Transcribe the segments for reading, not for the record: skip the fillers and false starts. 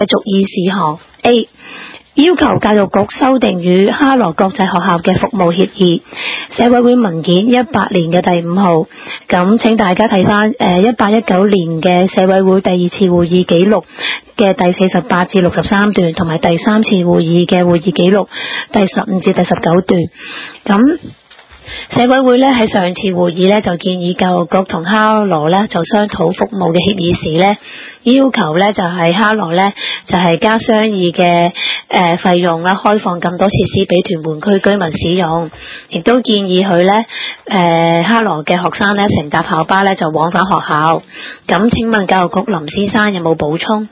續議事項 A。要求教育局修訂與哈羅國際學校嘅服務協議，社委會文件18年嘅第5號。咁請大家睇翻18-19年嘅社委會第2次會議記錄嘅第48至63段，同埋第3次會議嘅會議記錄第15至第19段。咁社委會咧喺上次會議咧就建議教育局同哈羅咧就商討服務嘅協議時咧，要求咧就係哈羅咧就係加商議嘅費用啦，開放更多設施俾屯門區居民使用，亦都建議佢咧哈羅嘅學生咧乘搭校巴咧就往返學校。咁請問教育局林先生有冇補充？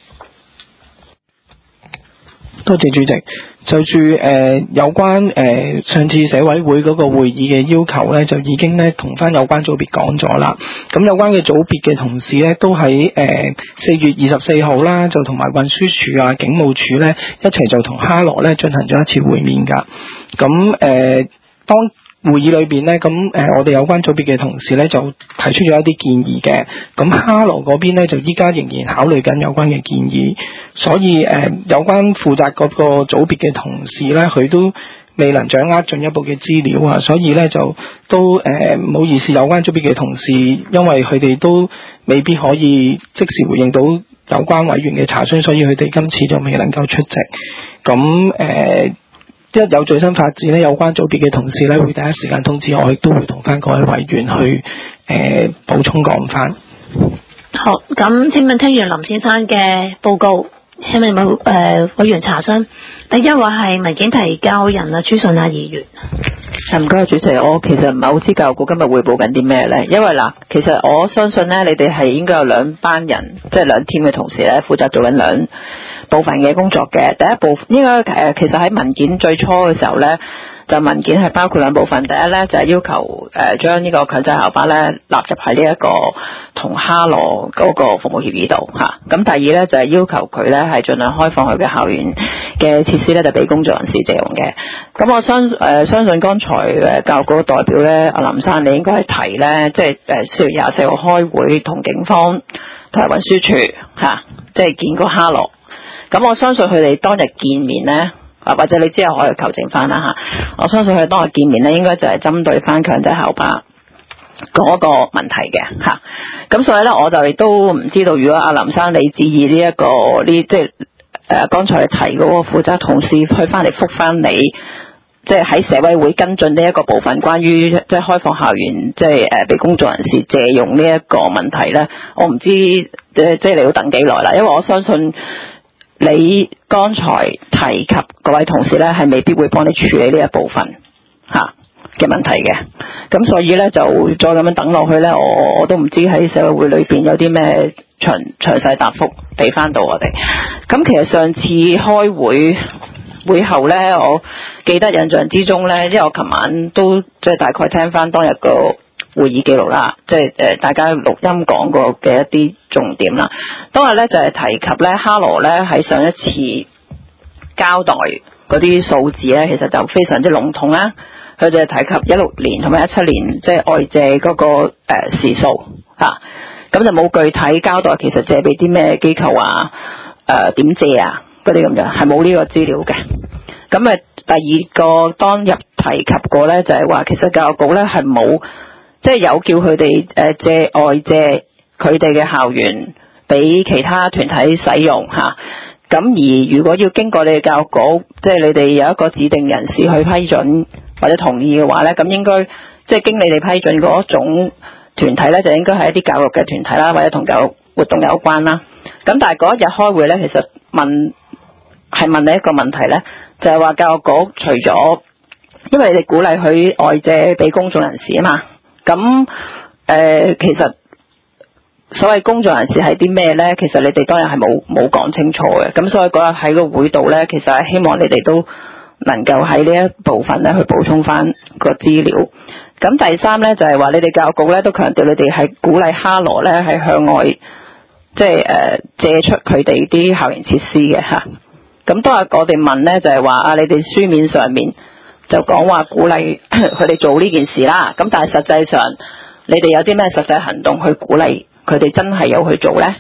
多謝主席。就住有關上次社委會嗰個會議嘅要求咧，就已經咧同翻有關組別講咗啦。咁有關嘅組別嘅同事咧，都喺4月24號啦，就同埋運輸署啊、警務處咧一齊就同哈羅咧進行咗一次會面㗎。咁當會議裏邊咧，我哋有關組別嘅同事咧就提出咗一啲建議嘅。咁哈羅嗰邊咧就依家仍然考慮緊有關嘅建議，所以有關負責嗰個組別嘅同事咧，佢都未能掌握進一步嘅資料啊，所以咧就都唔好意思，有關組別嘅同事，因為佢哋都未必可以即時回應到有關委員嘅查詢，所以佢哋今次就未能夠出席。咁一有最新發展咧，有關組別嘅同事咧會第一時間通知我，亦都會同翻各位委員去補充講翻。 好，咁請問聽完林先生嘅報告，係咪冇委員查詢？第一話係文件提交人啊，朱順亞議員。 唔該，主席，我其實唔係好知教育局今日匯報緊啲咩咧，因為嗱，其實我相信咧，你哋係應該有兩班人，即係兩 team 嘅同事咧，負責做緊兩部分嘅工作嘅。第一部分應該其實喺文件最初嘅時候咧，就文件係包括兩部分。第一咧就係要求將呢個強制校巴咧納入喺呢一個同哈羅嗰個服務協議度嚇。咁第二咧就係要求佢咧係盡量開放佢嘅校園嘅設施咧，就俾工作人士借用嘅。咁我相信剛才教育局代表咧，阿林生你應該係提咧，即係4月24號開會同警方同埋運輸署嚇，即係見過哈羅。咁我相信佢哋當日見面咧，或者你之後可以求證翻啦嚇。我相信佢哋當日見面咧，應該就係針對翻強制校巴嗰個問題嘅嚇。咁所以咧，我就亦都唔知道，如果阿林生你指意呢一個即係剛才提嗰個負責同事去翻嚟覆翻你，即係喺社委會跟進呢一個部分，關於即係開放校園，即係俾工作人士借用呢一個問題咧，我唔知即係你要等幾耐啦，因為我相信你剛才提及各位同事咧，係未必會幫你處理呢一部分嚇嘅問題嘅。咁所以咧就再咁樣等落去咧，我都唔知喺社會會裏邊有啲咩詳細答覆俾翻到我哋。咁其實上次開會後咧，我記得印象之中咧，因為我琴晚都即係大概聽翻當日個會議記錄啦，即係大家錄音講過嘅一啲重點啦。當日咧就係提及咧，哈羅咧喺上一次交代嗰啲數字咧，其實就非常之籠統啦。佢就係提及16年同埋17年即係外借嗰個時數嚇，咁就冇具體交代其實借俾啲咩機構啊，點借啊嗰啲咁樣，係冇呢個資料嘅。咁第二個當日提及過咧，就係話其實教育局咧係冇即係有叫佢哋外借佢哋嘅校園俾其他團體使用嚇。咁而如果要經過你哋教育局，即係你哋有一個指定人士去批准或者同意嘅話咧，咁應該即係經你哋批准嗰種團體咧，就應該係一啲教育嘅團體啦，或者同教育活動有關啦。咁但係嗰一日開會咧，其實問你一個問題咧，就係話教育局除咗因為你哋鼓勵佢外借俾公眾人士啊嘛，咁其實所謂公眾人士係啲咩咧？其實你哋當然係冇講清楚嘅。咁所以嗰日喺個會度咧，其實係希望你哋都能夠喺呢一部分咧去補充翻個資料。咁第三咧就係話你哋教育局咧都強調你哋係鼓勵哈羅咧係向外即係借出佢哋啲校園設施嘅嚇。咁當日我哋問咧就係話你哋書面上面就講話鼓勵佢哋做呢件事啦。咁但係實際上你哋有啲咩實際行動去鼓勵佢哋真係有去做咧？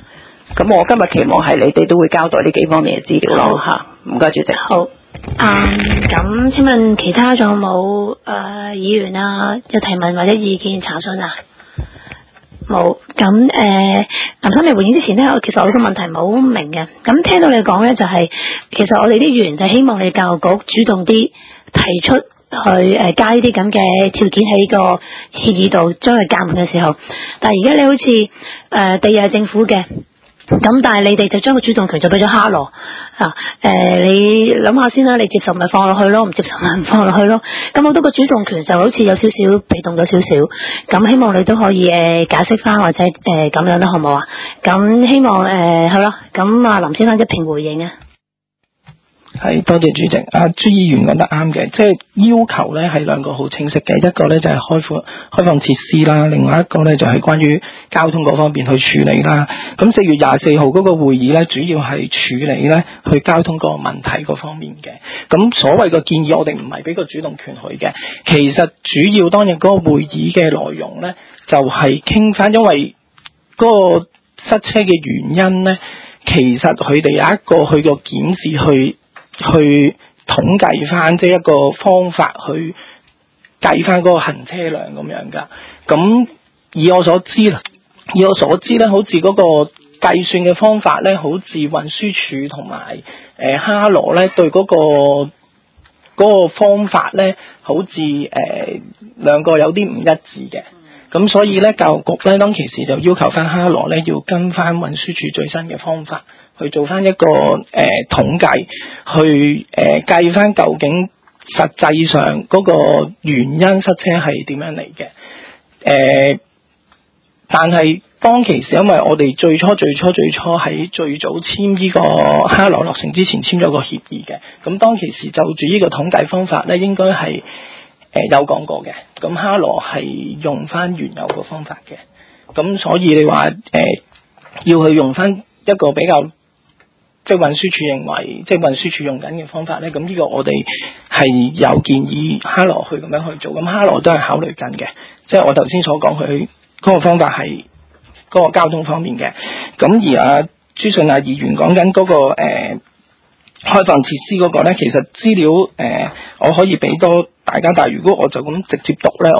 咁我今日期望係你哋都會交代呢幾方面嘅資料咯嚇。唔該，主席。 好。咁請問其他仲有冇議員啊有提問或者意見查詢啊？冇。咁林生未回應之前呢，其實我個問題唔係好明嘅。咁聽到你講呢，就係其實我哋啲議員就希望你教育局主動啲提出去加呢啲咁嘅條件喺個協議度將佢加滿嘅時候，但係而家你好似地係政府嘅。咁但係你哋就將個主動權就俾咗哈羅你諗下先啦，你接受咪放落去咯，唔接受咪唔放落去咯。咁我覺得個主動權就好似有少少被動咗少少，咁希望你都可以解釋翻或者咁樣啦，好唔好啊？咁希望係咯，咁林先生一併回應啊。 係，多謝主席。朱議員講得啱嘅，即係要求咧係兩個好清晰嘅，一個咧就係開放設施啦，另外一個咧就係關於交通嗰方面去處理啦。咁4月24號嗰個會議咧，主要係處理咧去交通嗰個問題嗰方面嘅。咁所謂嘅建議，我哋唔係俾個主動權佢嘅，其實主要當日嗰個會議嘅內容咧，就係傾翻，因為嗰個塞車嘅原因咧，其實佢哋有一個去個檢視去統計翻，即係一個方法去計翻嗰個行車量咁樣噶。咁以我所知咧，好似嗰個計算嘅方法咧，好似運輸署同埋哈羅咧對嗰個方法咧，好似兩個有啲唔一致嘅。咁所以咧，教育局咧當其時就要求翻哈羅咧要跟翻運輸署最新嘅方法去做翻一個統計，去計翻究竟實際上嗰個原因塞車係點樣嚟嘅。但係當其時因為我哋最初喺最早簽呢個哈羅落成之前簽咗個協議嘅，咁當其時就住呢個統計方法咧，應該係有講過嘅。咁哈羅係用翻原有個方法嘅，咁所以你話要去用翻一個比較即係運輸署認為即係運輸署用緊嘅方法咧，咁呢個我哋係有建議哈羅去咁樣去做，咁哈羅都係考慮緊嘅，即係我頭先所講佢嗰個方法係嗰個交通方面嘅。咁而朱順亞議員講緊嗰個開放設施嗰個咧，其實資料我可以俾多大家，但係如果我就咁直接讀咧，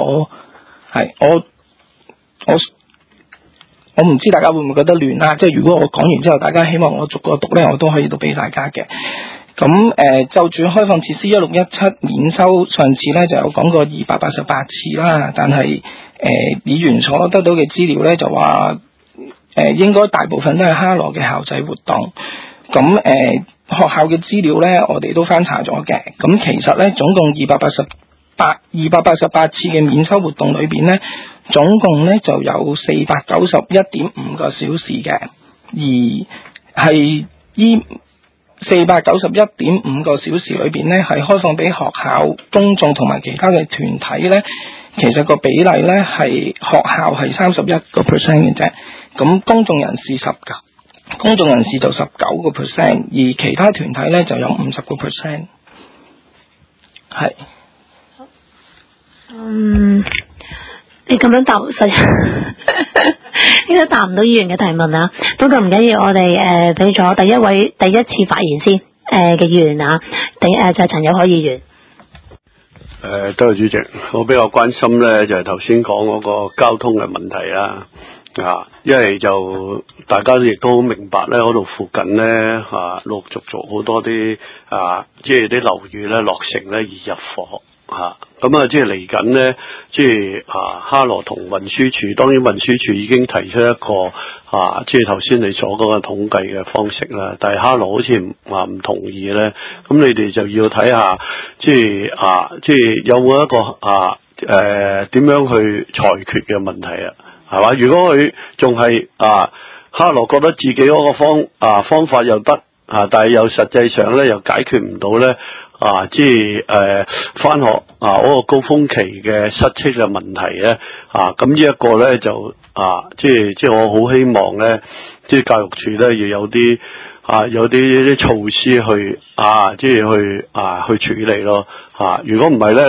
我唔知大家會唔會覺得亂啦。即係如果我講完之後，大家希望我逐個讀咧，我都可以讀俾大家嘅。咁就住開放設施1617免收，上次咧就有講過288次啦，但係議員所得到嘅資料咧就話應該大部分都係哈羅嘅校際活動。咁學校嘅資料咧，我哋都翻查咗嘅。咁其實咧，總共288次嘅免收活動裏邊咧，總共咧就有491.5個小時嘅，而係依491.5個小時裏邊咧，係開放俾學校、公眾同埋其他嘅團體咧。其實個比例咧係學校係31%嘅啫，咁公眾人士就19%，而其他團體咧就有50%。係。 你咁樣答實應該答唔到議員嘅提問啊。不過唔緊要，我哋俾咗第一次發言先嘅議員啊，就係陳友凱議員。 多謝主席，我比較關心咧就係頭先講嗰個交通嘅問題啦。因為就大家亦都明白咧，嗰度附近咧陸陸續續好多啲即係啲樓宇咧落成咧而入伙咁即係嚟緊咧，即係哈羅同運輸署，當然運輸署已經提出一個即係頭先你所講嘅統計嘅方式啦，但係哈羅好似唔同意咧，咁你哋就要睇下，即係有冇一個點樣去裁決嘅問題啊？係嘛？如果佢仲係哈羅覺得自己嗰個方法又得但係又實際上咧又解決唔到咧即係返學嗰個高峰期嘅塞車嘅問題咧咁呢一個咧就即係我好希望咧，即係教育處咧要有啲有啲措施去即係去處理咯如果唔係咧，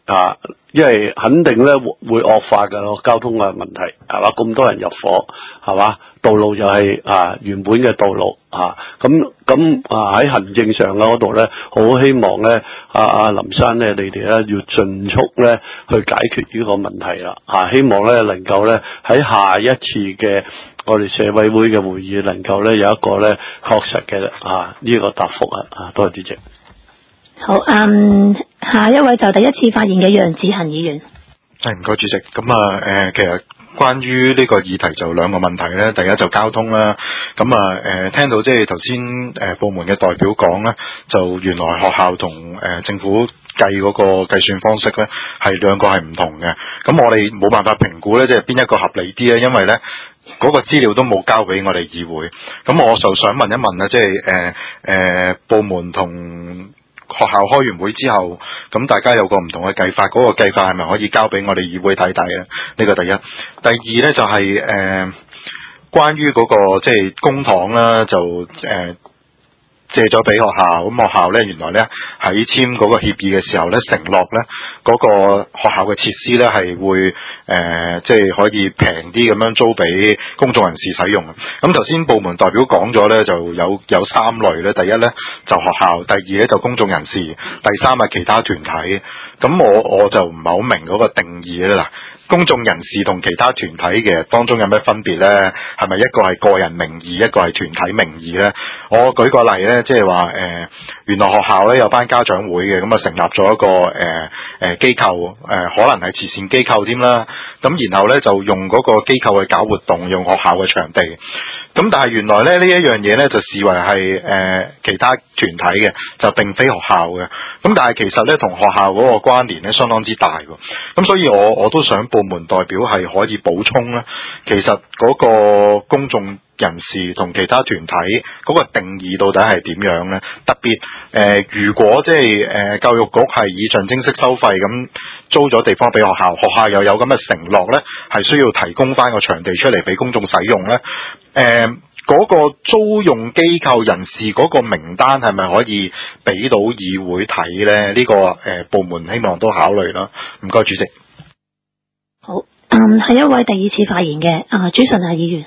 因為肯定咧會惡化嘅交通嘅問題，係嘛？咁多人入伙，係嘛？道路又係原本嘅道路咁喺行政上嗰度咧，好希望咧林生咧，你哋咧要盡速咧去解決呢個問題啦，希望咧能夠咧喺下一次嘅我哋社委會嘅會議能夠咧有一個咧確實嘅呢個答覆啊，多謝主席。 好，下一位就第一次發言嘅楊子恒議員。 係，唔該主席。咁其實關於呢個議題就兩個問題咧，第一就交通啦。咁聽到即係頭先部門嘅代表講咧，就原來學校同政府計嗰個計算方式咧係兩個係唔同嘅。咁我哋冇辦法評估咧，即係邊一個合理啲咧，因為咧嗰個資料都冇交俾我哋議會。咁我就想問一問啦，即係部門同學校開完會之後，咁大家有個唔同嘅計法，嗰個計法係咪可以交俾我哋議會睇睇咧？呢個第一。第二咧就係關於嗰個即係公帑啦，就借咗俾學校，咁學校咧原來咧喺簽嗰個協議嘅時候咧，承諾咧嗰個學校嘅設施咧係會即係可以平啲咁樣租俾公眾人士使用。咁頭先部門代表講咗咧，就有三類咧，第一咧就學校，第二咧就公眾人士，第三係其他團體。咁我就唔係好明嗰個定義咧嗱。公眾人士同其他團體嘅當中有咩分別呢？係咪一個係個人名義，一個係團體名義呢？我舉個例呢，即係話原來學校呢有班家長會嘅，咁啊成立咗一個機構，可能係慈善機構添啦。咁然後呢，就用嗰個機構去搞活動，用學校嘅場地。咁但係原來呢一樣嘢呢，就視為係其他團體嘅，就並非學校嘅。咁但係其實呢，同學校嗰個關聯呢，相當之大喎。咁所以我都想部門代表係可以補充咧，其實嗰個公眾人士同其他團體嗰個定義到底係點樣咧？特別如果即係教育局係以象徵式收費咁租咗地方俾學校，學校又有咁嘅承諾咧，係需要提供翻個場地出嚟俾公眾使用咧。嗰個租用機構人士嗰個名單係咪可以俾到議會睇咧？呢個部門希望都考慮啦。唔該，主席。 好，係一位第二次發言嘅朱順亞議員。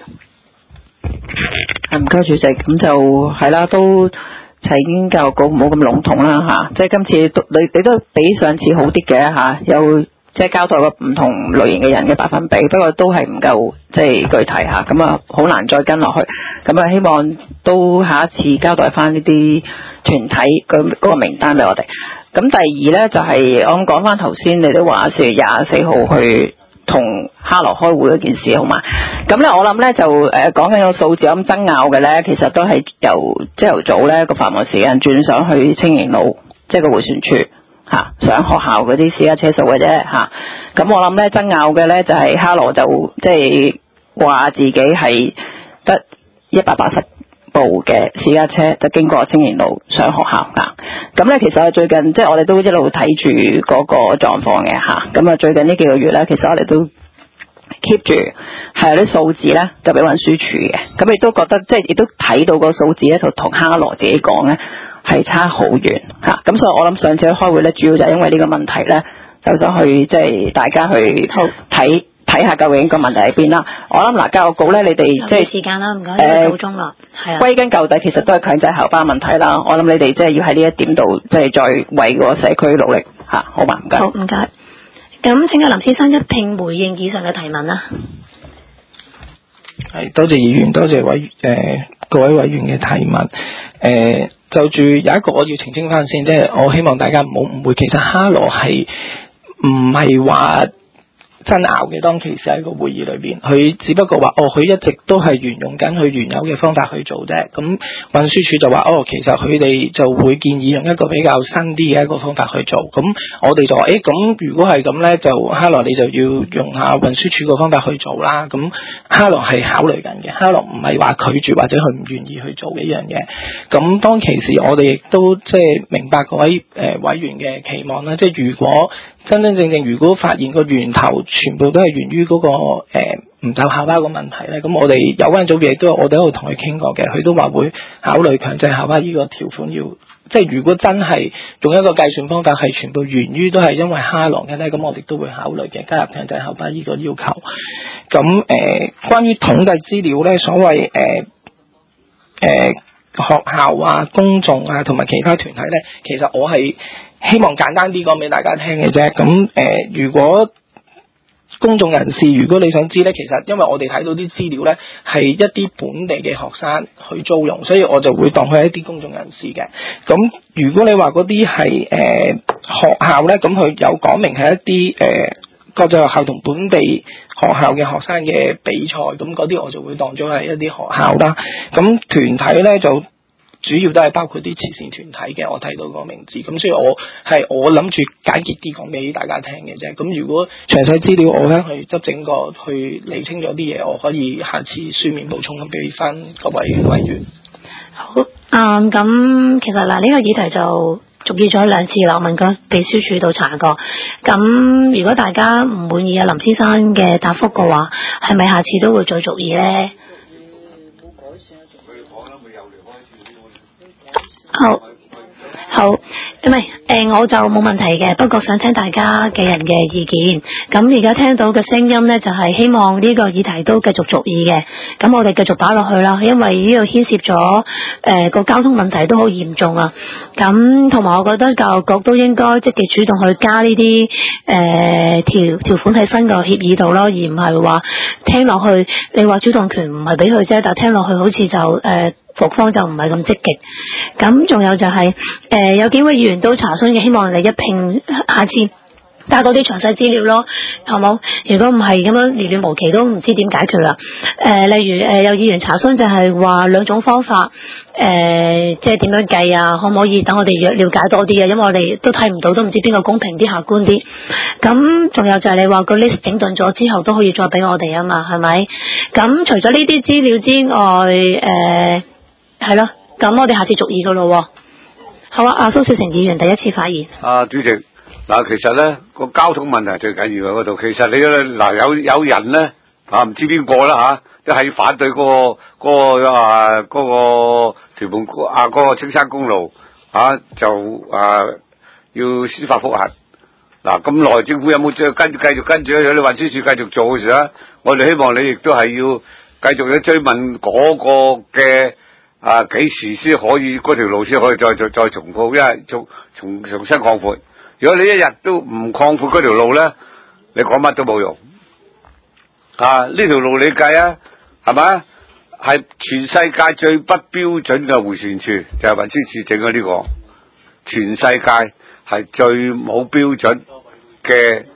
唔該，主席。咁就係啦，都齊經教育局唔好咁籠統啦嚇，即係今次你都比上次好啲嘅嚇，有即係交代個唔同類型嘅人嘅百分比，不過都係唔夠即係具體嚇，咁啊好難再跟落去。咁啊希望都下一次交代翻呢啲團體嗰個名單俾我哋。咁第二咧就係我講翻頭先，你都話4月24號去同哈羅開會嗰件事好嘛？咁咧我諗咧就講緊個數字咁爭拗嘅咧，其實都係由朝頭早咧個繁忙時間轉上去青盈路，即係個迴旋處上學校嗰啲私家車數嘅啫嚇。咁我諗咧爭拗嘅咧就係哈羅就即係話自己係得180部嘅私家車就經過青盈路上學校㗎。咁咧其實最近即係我哋都一路睇住嗰個狀況嘅嚇。咁啊最近呢幾個月咧，其實我哋都 keep 住係有啲數字咧就俾運輸署嘅。咁亦都覺得即係亦都睇到個數字咧，同哈羅自己講咧係差好遠嚇。咁所以我諗上次去開會咧，主要就係因為呢個問題咧，就想去即係大家去睇下究竟個問題喺邊啦。我諗嗱，教育局咧，你哋即係時間啦，唔該，夠鐘啦，係啊。歸根究底，其實都係強制校巴問題啦。我諗你哋即係要喺呢一點度，即係再為個社區努力嚇，好嘛？唔該。 好，唔該。咁請阿林先生一併回應以上嘅提問啦。 係，多謝議員，多謝各位委員嘅提問。就住有一個我要澄清翻先，即係我希望大家唔好誤會，其實哈羅係唔係話爭拗嘅，當其時喺個會議裏邊，佢只不過話佢一直都係沿用緊佢原有嘅方法去做啫。咁運輸署就話其實佢哋就會建議用一個比較新啲嘅一個方法去做。咁我哋就話咁如果係咁咧，就哈羅你就要用下運輸署個方法去做啦。咁哈羅係考慮緊嘅，哈羅唔係話拒絕或者佢唔願意去做嘅一樣嘢。咁當其時我哋亦都即係明白各位委員嘅期望啦，即係如果真真正正如果發現個源頭全部都係源於嗰個唔走校巴個問題咧，咁我哋有關組別亦都我哋喺度同佢傾過嘅，佢都話會考慮強制校巴呢個條款要即係如果真係用一個計算方法係全部源於都係因為蝦狼嘅咧，咁我哋都會考慮嘅加入強制校巴呢個要求。咁關於統計資料咧，所謂學校啊、公眾啊同埋其他團體咧，其實我係希望簡單啲講俾大家聽嘅啫。咁如果公眾人士，如果你想知咧，其實因為我哋睇到啲資料咧係一啲本地嘅學生去租用，所以我就會當佢係一啲公眾人士嘅。咁如果你話嗰啲係學校咧，咁佢有講明係一啲國際學校同本地學校嘅學生嘅比賽，咁嗰啲我就會當咗係一啲學校啦。咁團體咧就主要都係包括啲慈善團體嘅，我睇到個名字，咁所以我諗住簡潔啲講俾大家聽嘅啫。咁如果詳細資料我咧去執整個去釐清咗啲嘢，我可以下次書面補充俾翻各位委員。 好，咁其實嗱呢個議題就續議咗2次啦，我問過秘書處度查過。咁如果大家唔滿意阿林先生嘅答覆嘅話，係咪下次都會再續議咧？好，唔係我就冇問題嘅，不過想聽大家嘅人嘅意見。咁而家聽到嘅聲音呢，就係希望呢個議題都繼續續議嘅。咁我哋繼續擺落去啦，因為呢度牽涉咗個交通問題都好嚴重啊。咁同埋我覺得教育局都應該積極主動去加呢啲條款喺新嘅協議度咯，而唔係話聽落去你話主動權唔係俾佢啫，但係聽落去好似就局方就唔係咁積極。咁仲有就係有幾位議員都查詢嘅，希望你一併下次加多啲詳細資料咯，好冇？如果唔係咁樣連亂無期都唔知點解決啦。例如有議員查詢就係話2種方法，即係點樣計啊？可唔可以等我哋了解多啲啊？因為我哋都睇唔到，都唔知邊個公平啲、客觀啲。咁仲有就係你話個 list 整頓咗之後都可以再俾我哋啊嘛，係咪？咁除咗呢啲資料之外，係咯，咁我哋下次續議噶咯。好啊，阿蘇小成議員第一次發言。 主席，嗱，其實咧個交通問題最緊要喺嗰度。其實你嗱有人咧唔知邊個啦都係反對嗰個屯門嗰個青山公路就要司法覆核。嗱，咁耐政府有冇繼續跟住咧？有啲運輸署繼續做嘅時候，我哋希望你亦都係要繼續去追問嗰個嘅。幾時先可以嗰條路先可以再重鋪，因為重新擴闊。如果你一日都唔擴闊嗰條路咧，你講乜都冇用。呢條路你計啊，係咪？係全世界最不標準嘅迴旋處，就係運輸署整嘅呢個，全世界係最冇標準嘅，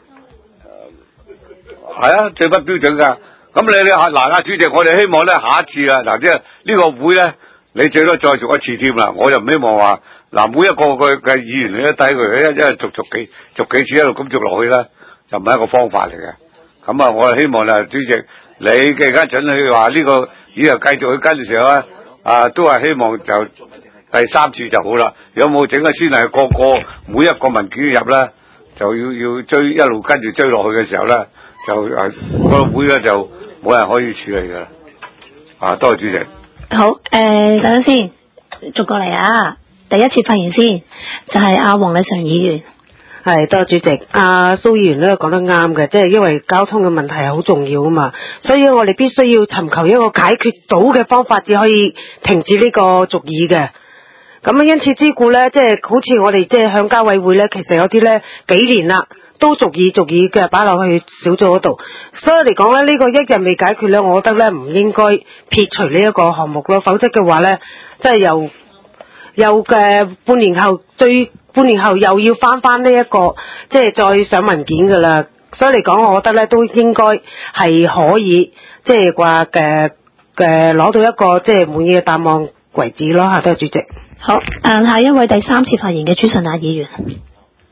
最不標準噶。咁你嗱，主席，我哋希望咧下一次即係呢個會咧。你最多再續一次添啦，我就唔希望話每一個嘅議員你都睇佢一續幾次一路咁續落去啦，就唔係一個方法嚟嘅。咁我希望主席你嘅而家準許話呢個以後繼續去跟嘅時候咧，都係希望就第3次就好啦。有冇整個先係個每一個文件入咧，就要追一路跟住追落去嘅時候咧，就個會咧就冇人可以處理噶啦。多謝主席。 好，等陣先，續過嚟啊！第一次發言先，就係阿黃禮常議員。 係，多謝主席。阿蘇議員咧講得啱嘅，即係因為交通嘅問題係好重要啊嘛，所以我哋必須要尋求一個解決到嘅方法，至可以停止呢個續議嘅。咁因此之故咧，即係好似我哋即係向交委會咧，其實有啲咧幾年啦，都續議嘅擺落去小組嗰度，所以嚟講咧，呢個一日未解決咧，我覺得咧唔應該撇除呢一個項目咯，否則嘅話咧，即係又半年後又要翻呢一個，即係再上文件噶啦，所以嚟講，我覺得咧都應該係可以，即係話攞到一個即係滿意嘅答案為止咯嚇，多謝主席。 好，下一位第3次發言嘅朱順亞議員。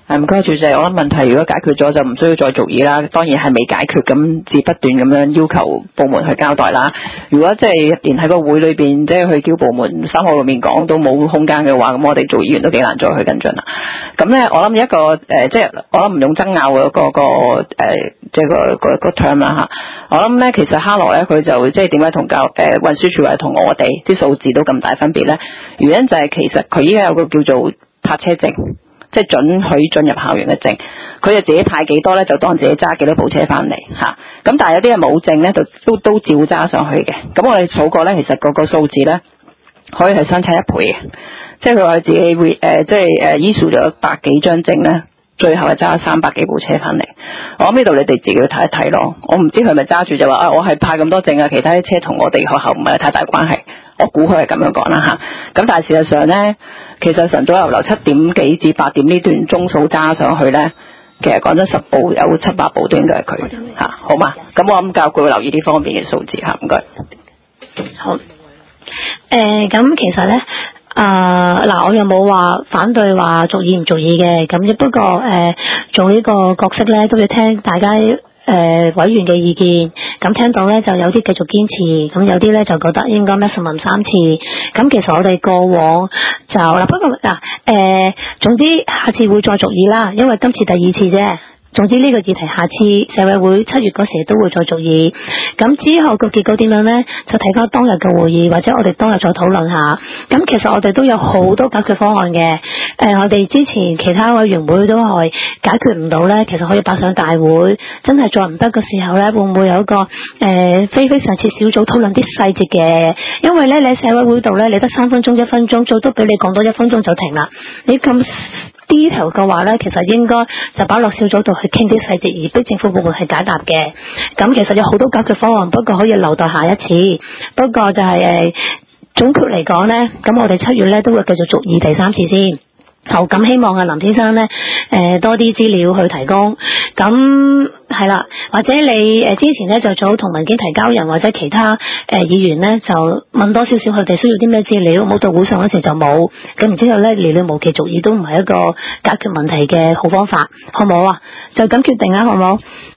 唔該，主席，我諗問題如果解決咗就唔需要再續議啦。當然係未解決，咁至不斷咁樣要求部門去交代啦。如果即係連喺個會裏邊即係去叫部門3號裏面講都冇空間嘅話，咁我哋做議員都幾難再去跟進啦。咁咧，我諗一個即係我諗唔用爭拗嘅即係個 term 啦嚇。我諗咧，其實哈羅咧佢就即係點解同運輸署或者同我哋啲數字都咁大分別咧？原因就係其實佢依家有個叫做泊車證。即係准許進入校園嘅證，佢就自己派幾多咧，就當自己揸幾多部車翻嚟嚇。咁但係有啲人冇證咧，就都照揸上去嘅。咁我哋數過咧，其實個數字咧可以係相差1倍嘅。即係佢話自己會即係issue咗100幾張證咧，最後係揸300幾部車翻嚟。我諗呢度你哋自己去睇一睇咯。我唔知佢係咪揸住就話我係派咁多證啊，其他啲車同我哋學校唔係太大關係。我估佢係咁樣講啦嚇。咁但係事實上咧，其實晨早流流7點幾至8點呢段鐘數揸上去咧，其實講真10部有7-8部都應該係佢嚇，好嘛？咁我諗教育局會留意呢方面嘅數字嚇，唔該。 好。咁其實咧，嗱，我又冇話反對話續議唔續議嘅，咁只不過做呢個角色咧都要聽大家。委員嘅意見，咁聽到咧就有啲繼續堅持，咁有啲咧就覺得應該 maximum 3次。咁其實我哋過往就嗱，不過嗱，總之下次會再續議啦，因為今次第2次啫。總之呢個議題下次社委會7月嗰時都會再續議，咁之後個結果點樣呢？就睇翻當日嘅會議，或者我哋當日再討論下。咁其實我哋都有好多解決方案嘅。我哋之前其他委員會都係解決唔到呢，其實可以擺上大會。真係再唔得嘅時候呢，會唔會有一個非常設小組討論啲細節嘅？因為呢，你喺社委會度呢，你得3分鐘、1分鐘，最多俾你講多1分鐘就停啦。你咁detail嘅話咧，其實應該就擺落小組度去傾啲細節，而逼政府部門去解答嘅。咁其實有好多解決方案，不過可以留待下一次。不過就係總括嚟講咧，咁我哋7月咧都會繼續續議第3次先。好，咁希望林先生咧多啲資料去提供。咁係啦，或者你之前咧就早同文件提交人或者其他議員咧就問多少少佢哋需要啲咩資料，冇到會上嗰時就冇。咁然之後咧寥寥無期續議都唔係一個解決問題嘅好方法，好唔好啊？就咁決定啦，好唔好？